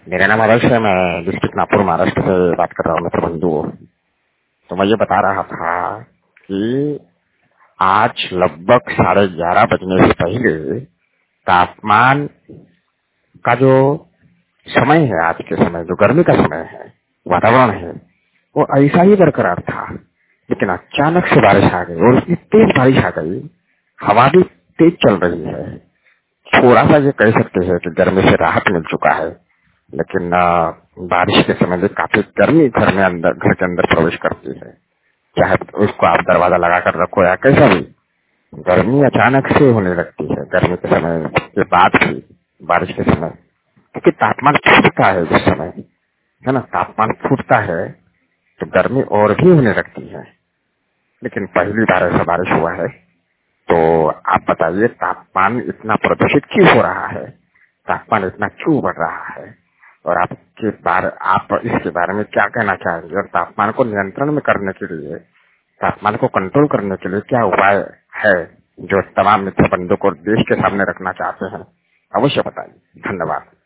मेरा नाम आदर्श है। मैं डिस्ट्रिक्ट नागपुर महाराष्ट्र से बात कर रहा हूँ मित्र बंधु। तो मैं ये बता रहा था कि आज लगभग 11:30 बजने से पहले तापमान का जो समय है, आज के समय जो गर्मी का समय है, वातावरण है, वो ऐसा ही बरकरार था। लेकिन अचानक से बारिश आ गई और इतनी तेज बारिश आ गई, हवा भी तेज चल रही है। थोड़ा सा ये कह सकते हैं कि गर्मी से राहत मिल चुका है। लेकिन बारिश के समय में काफी गर्मी घर के अंदर प्रवेश करती है। चाहे उसको आप दरवाजा लगा कर रखो या कैसा भी, गर्मी अचानक से होने लगती है। गर्मी के समय के बाद भी बारिश के समय, क्योंकि तापमान फूटता है उस समय, है ना। तापमान फूटता है तो गर्मी और भी होने लगती है। लेकिन पहली बार ऐसा बारिश हुआ है, तो आप बताइए तापमान इतना प्रदूषित क्यों हो रहा है, तापमान इतना क्यों बढ़ रहा है, और आप इसके बारे में क्या कहना चाहेंगे। और तापमान को नियंत्रण में करने के लिए, तापमान को कंट्रोल करने के लिए क्या उपाय है जो तमाम मित्र बंधु को देश के सामने रखना चाहते हैं, अवश्य बताइए। धन्यवाद।